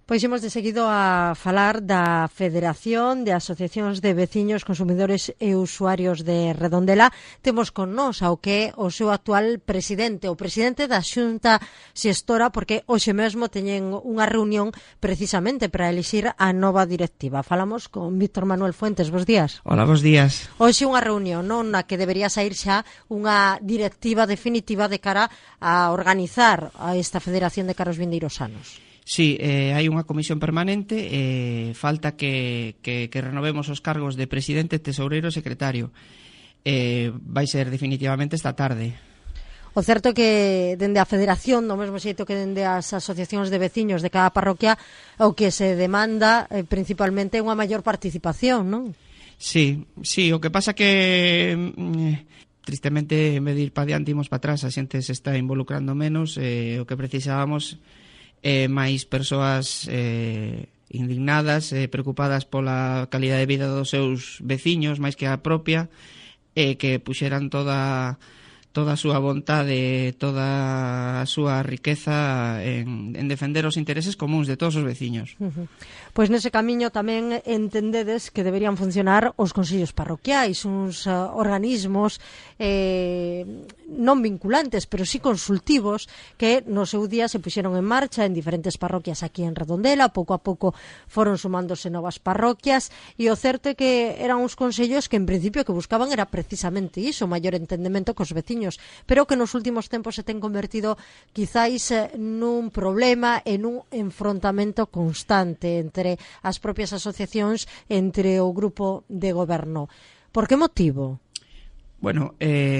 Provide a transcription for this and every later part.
Pois imos de seguido a falar da Federación de Asociacións de Veciños, Consumidores e Usuarios de Redondela. Temos con nós ao que é o seu actual presidente, o presidente da Xunta Xestora, porque hoxe mesmo teñen unha reunión precisamente para elixir a nova directiva. Falamos con Víctor Manuel Fuentes. Bos días. Hola, bos días. Hoxe unha reunión, non, na que debería sair xa unha directiva definitiva de cara a organizar a esta federación de cara aos vindeiros anos. Sí, hai unha comisión permanente, falta que renovemos os cargos de presidente, tesoureiro e secretario. Vai ser definitivamente esta tarde. O certo é que dende a federación, do mesmo xeito que dende as asociacións de veciños de cada parroquia, o que se demanda principalmente é unha maior participación, non? Sí, o que pasa que tristemente, en vez de ir para diante, imos para atrás, a xente se está involucrando menos, o que precisábamos máis persoas indignadas, preocupadas pola calidad de vida dos seus veciños, máis que a propia, que puxeran toda a súa vontade, toda a súa riqueza en defender os intereses comuns de todos os veciños. Pois nese camiño tamén entendedes que deberían funcionar os consellos parroquiais, uns organismos non vinculantes, pero sí consultivos, que no seu día se puxeron en marcha en diferentes parroquias aquí en Redondela. Pouco a pouco foron sumándose novas parroquias, e o certo é que eran uns consellos que en principio que buscaban era precisamente iso, o maior entendemento cos veciños, pero que nos últimos tempos se ten convertido quizáis nun problema, en un enfrontamento constante entre as propias asociacións, entre o grupo de goberno. Por que motivo? Bueno,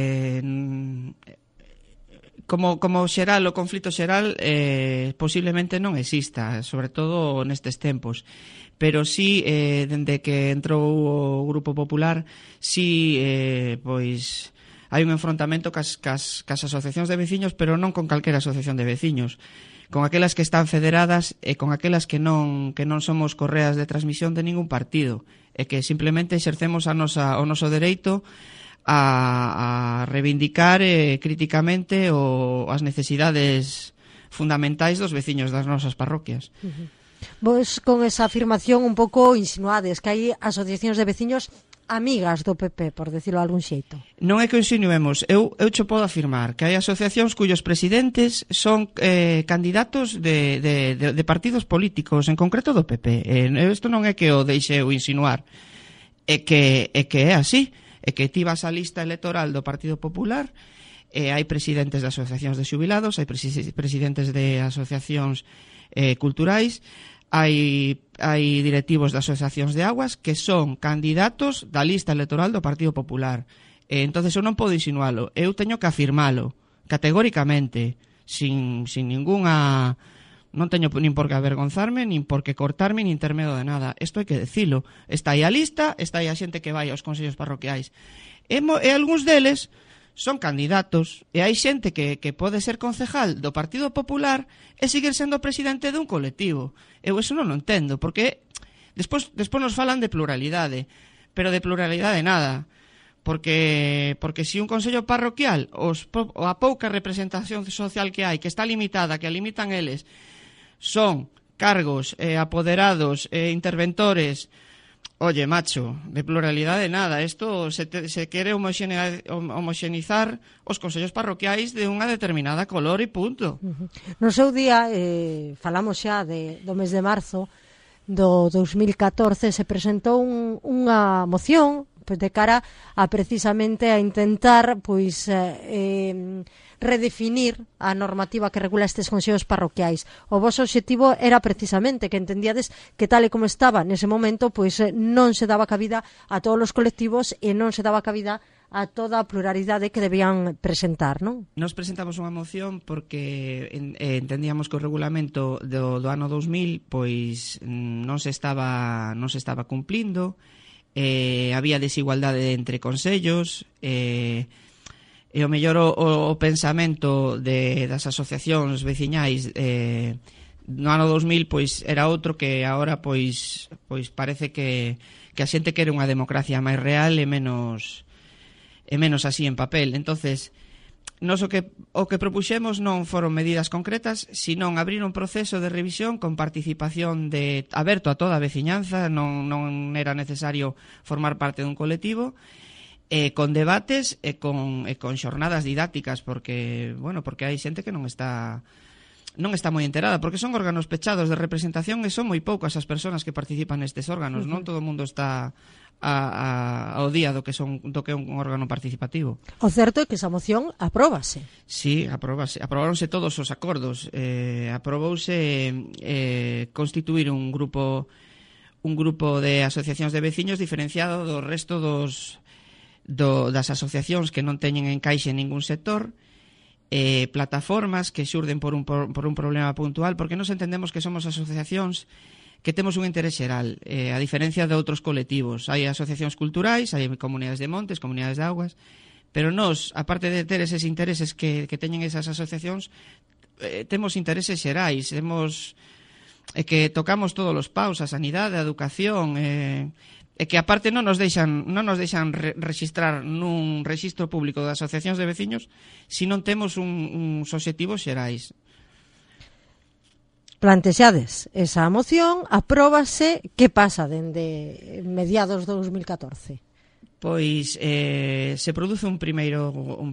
como xeral, o conflito xeral posiblemente non exista, sobre todo nestes tempos, pero sí, dende que entrou o Grupo Popular, sí, pois hai un enfrontamento cas asociacións de veciños, pero non con calquera asociación de veciños, con aquelas que están federadas e con aquelas que non somos correas de transmisión de ningún partido, e que simplemente exercemos o noso dereito a reivindicar críticamente as necesidades fundamentais dos veciños das nosas parroquias. Vos con esa afirmación un pouco insinuades que hai asociacións de veciños amigas do PP, por decirlo de algún xeito. Non é que o insinuemos, eu cho podo afirmar que hai asociacións cuyos presidentes son candidatos de partidos políticos, en concreto do PP. Isto non é que o deixe eu insinuar, é que é así, é que ti vas á lista electoral do Partido Popular, hai presidentes de asociacións de xubilados, hai presidentes de asociacións culturais, hai directivos de asociacións de aguas que son candidatos da lista electoral do Partido Popular. Entonces eu non podo insinualo, eu teño que afirmalo categóricamente, sin ninguna... Non teño nin por que avergonzarme, nin por que cortarme, nin ter medo de nada. Isto hai que decilo. Está aí a lista, está aí a xente que vai aos consellos parroquiais. E algúns deles son candidatos, e hai xente que pode ser concejal do Partido Popular e seguir sendo presidente dun colectivo. Eu eso non o entendo, porque despois nos falan de pluralidade, pero de pluralidade nada. Porque se un consello parroquial, a pouca representación social que hai, que está limitada, que a limitan eles, son cargos, apoderados, interventores, oye, macho, de pluralidade nada. Isto se quere homoxenizar os consellos parroquiais de unha determinada color e punto. No seu día, falamos xa do mes de marzo do 2014, se presentou unha moción de cara a precisamente a intentar redefinir a normativa que regula estes consellos parroquiais. O voso obxectivo era precisamente que entendíades que tal e como estaba nese momento, non se daba cabida a todos os colectivos e non se daba cabida a toda a pluralidade que debían presentar, non? Nos presentamos unha moción porque entendíamos que o regulamento do ano 2000 non se estaba cumplindo, había desigualdade entre consellos, e o mellor o pensamento das asociacións veciñais no ano 2000 era outro, que agora parece que a xente quere unha democracia máis real e menos así en papel. Entonces Nos o que propuxemos non foron medidas concretas, senón abrir un proceso de revisión con participación aberto a toda a veciñanza, non era necesario formar parte dun colectivo, con debates e con xornadas didácticas, porque hai xente que non está moi enterada, porque son órganos pechados de representación e son moi poucas as persoas que participan nestes órganos, non todo o mundo está ao día do que é un órgano participativo. O certo é que esa moción apróbase. Sí, aprobáronse todos os acordos. Aprobouse constituir un grupo de asociacións de veciños diferenciado do resto das asociacións que non teñen encaixe en ningún sector, plataformas que xurden por un problema puntual, porque nos entendemos que somos asociacións que temos un interés xeral, a diferencia de outros colectivos. Hai asociacións culturais, hai comunidades de montes, comunidades de augas, pero nós, aparte de ter eses intereses que teñen esas asociacións, temos intereses xerais, que tocamos todos os paus, a sanidade, a educación, e que aparte non nos deixan registrar nun rexistro público de asociacións de veciños se non temos uns obxectivos xerais. Plantexades esa moción, apróbase, que pasa dende mediados de 2014? Pois se produce un primeiro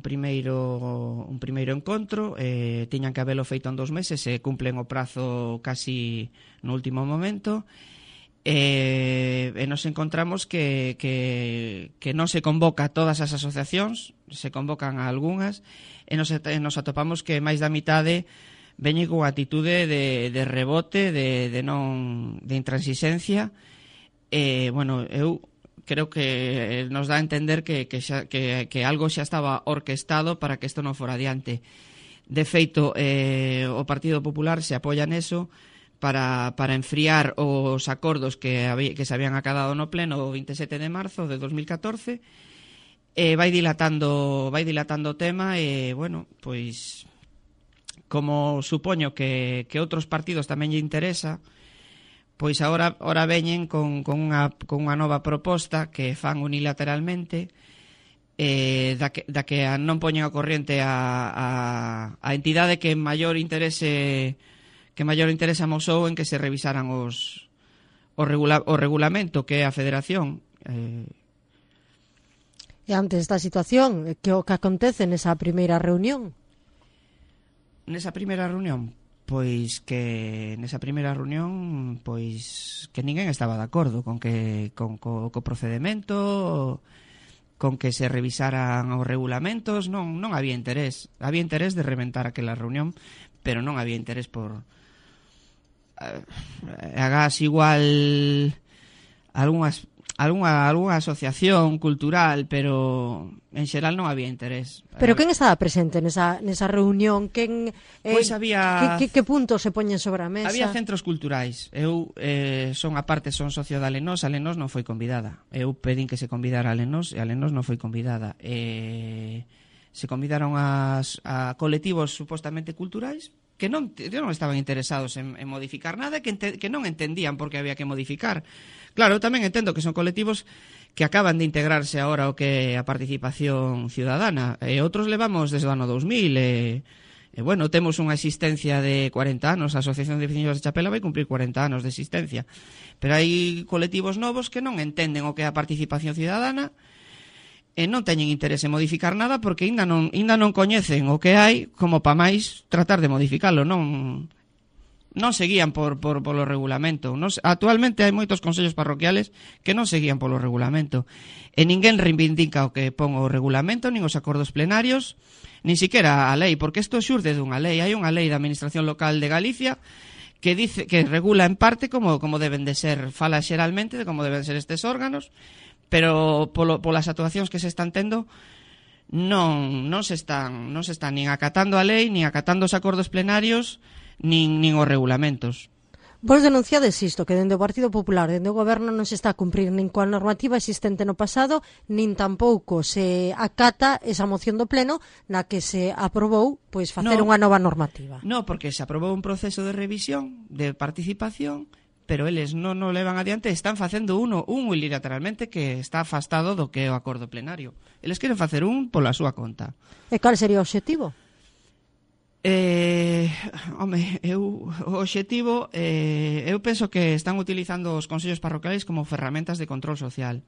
encontro, tiñan que habelo feito en 2 meses, se cumplen o prazo casi no último momento, e nos encontramos que non se convoca a todas as asociacións, se convocan a algunhas, e nos atopamos que máis da mitade veñe con actitude de rebote, de intransigencia. Eu creo que nos dá a entender que algo xa estaba orquestado para que isto non fora adiante. De feito, o Partido Popular se apoia neso para enfriar os acordos que se habían acadado no pleno o 27 de marzo de 2014, vai dilatando o tema, e, pois, como supoño que outros partidos tamén lle interesa, pois agora veñen con unha nova proposta que fan unilateralmente, da que non poñen ao corriente a entidade que maior interese amosou en que se revisaran o regulamento, que é a Federación. E ante esta situación, que o que acontece nesa primeira reunión? Nesa primeira reunión, pois que ninguén estaba de acordo con co procedemento, con que se revisaran os regulamentos. Non había interés. Había interés de reventar aquela reunión, pero non había interés por hagas igual algunha asociación cultural, pero en xeral non había interés. Pero quen estaba presente nesa reunión? Pois había... Que puntos se poñen sobre a mesa? Había centros culturais. Eu son socio de Alenos non foi convidada. Eu pedín que se convidara a Alenos, e Alenos non foi convidada. Se convidaron a colectivos supostamente culturais que non estaban interesados en modificar nada, que non entendían por que había que modificar. Claro, eu tamén entendo que son colectivos que acaban de integrarse agora o que é a participación ciudadana, e outros levamos desde o ano 2000, temos unha existencia de 40 anos, a Asociación de Veciños de Chapela vai cumprir 40 anos de existencia, pero hai colectivos novos que non entenden o que é a participación ciudadana, e non teñen interese en modificar nada porque ainda non coñecen o que hai como para máis tratar de modificalo. Non seguían polo regulamento. Actualmente hai moitos consellos parroquiales que non seguían polo regulamento, e ninguén reivindica o que pon o regulamento, nin os acordos plenarios, nin siquiera a lei, porque isto xurde dunha lei. Hai unha lei da Administración Local de Galicia que dice que regula en parte como deben de ser, fala xeralmente de como deben ser estes órganos, pero polas actuacións que se están tendo non se están nin acatando a lei, nin acatando os acordos plenarios, nin os regulamentos. Vos denunciades isto, que dende o Partido Popular, dende o Goberno, non se está a cumprir nin coa normativa existente no pasado, nin tampouco se acata esa moción do Pleno na que se aprobou facer unha nova normativa. Non, porque se aprobou un proceso de revisión, de participación, pero eles non o levan adiante, están facendo un unilateralmente que está afastado do que é o acordo plenario. Eles queren facer un pola súa conta. E cal sería o obxectivo? O obxectivo, eu penso que están utilizando os consellos parroquiais como ferramentas de control social.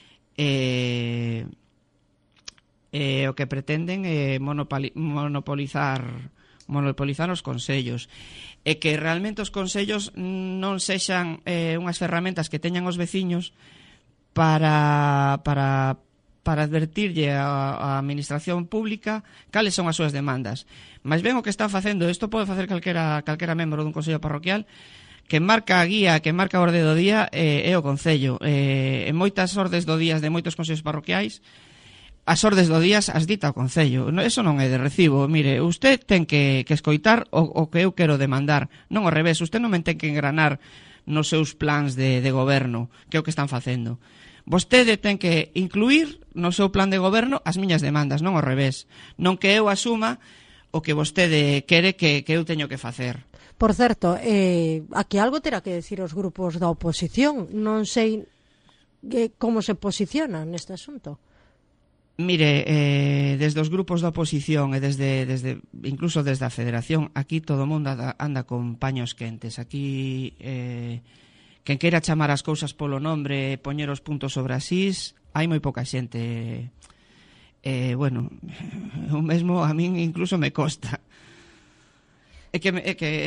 O que pretenden é monopolizar os consellos, e que realmente os consellos non sexan unhas ferramentas que teñan os veciños para advertirlle a administración pública cales son as súas demandas. Mas ben o que están facendo, isto pode facer calquera membro dun consello parroquial, que marca a guía, que marca a orde do día é o concello. En moitas ordes do días de moitos consellos parroquiais, as ordes do días as dita o concello. Eso non é de recibo. Mire, usted ten que escoitar o que eu quero demandar, non ao revés. Usted non me ten que engranar nos seus plans de goberno, que é o que están facendo. Vostede ten que incluir no seu plan de goberno as miñas demandas, non ao revés. Non que eu asuma o que vostede quere que eu teño que facer. Por certo, aquí algo terá que decir os grupos da oposición. Non sei como se posicionan neste asunto. Mire, desde os grupos da oposición e incluso desde a Federación, aquí todo o mundo anda con paños quentes. Aquí, quen queira chamar as cousas polo nombre e poñer os puntos sobre as is, hai moi pouca xente. Bueno, o mesmo a min incluso me costa. É que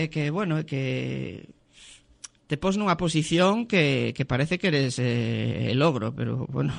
te pos nunha posición que parece que eres logro, pero bueno.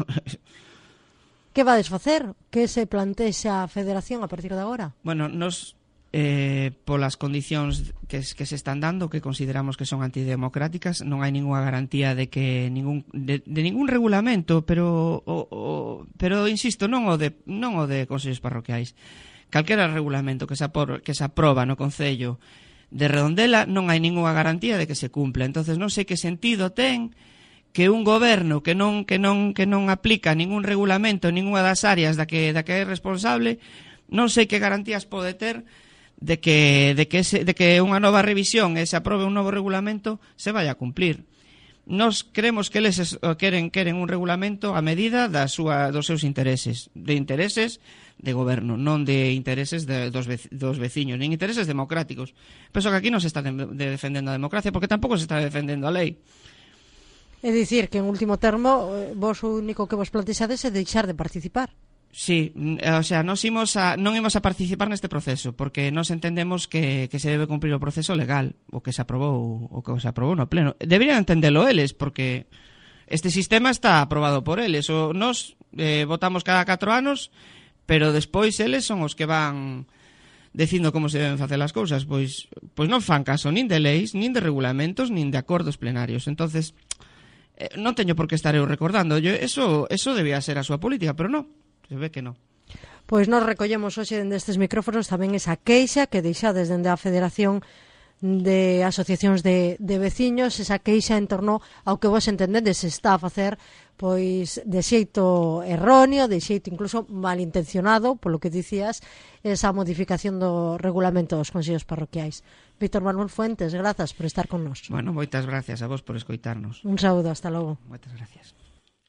Que vades facer? Que se plantexa a Federación a partir de agora? Bueno, nos polas condicións que se están dando, que consideramos que son antidemocráticas, non hai ninguna garantía de que de ningún regulamento, pero insisto, non o de consellos parroquiais. Calquera regulamento que se aproba no Concello de Redondela non hai ninguna garantía de que se cumpla. Entonces non sei que sentido ten que un goberno que non aplica ningún regulamento en ninguna das áreas da que é responsable, non sei que garantías pode ter de que unha nova revisión e se aprobe un novo regulamento se vai a cumplir. Nos creemos que eles queren un regulamento a medida dos seus intereses, de goberno, non de intereses dos veciños, nin intereses democráticos. Penso que aquí non se está defendendo a democracia, porque tampouco se está defendendo a lei. É dicir, que en último termo vos o único que vos plantexades é deixar de participar. Sí, o sea, non imos a participar neste proceso, porque nos entendemos que se debe cumprir o proceso legal, o que se aprobou no pleno. Deberían entendelo eles, porque este sistema está aprobado por eles. Nos votamos cada 4 anos, pero despois eles son os que van dicindo como se deben facer as cousas. Pois non fan caso nin de leis, nin de regulamentos, nin de acordos plenarios. Entonces, non teño por que estar eu recordando. Eso debía ser a súa política, pero non. Se ve que non. Pois nós recollemos hoxe dende estes micrófonos tamén esa queixa que deixades dende a Federación de Asociacións de Veciños, esa queixa en torno ao que vos entendedes se está a facer pois de xeito erróneo, de xeito incluso malintencionado, polo que dicías, esa modificación do regulamento dos consellos parroquiais. Víctor Manuel Fuentes, grazas por estar con nós. Bueno, moitas gracias a vos por escoitarnos. Un saúdo, hasta logo. Moitas gracias.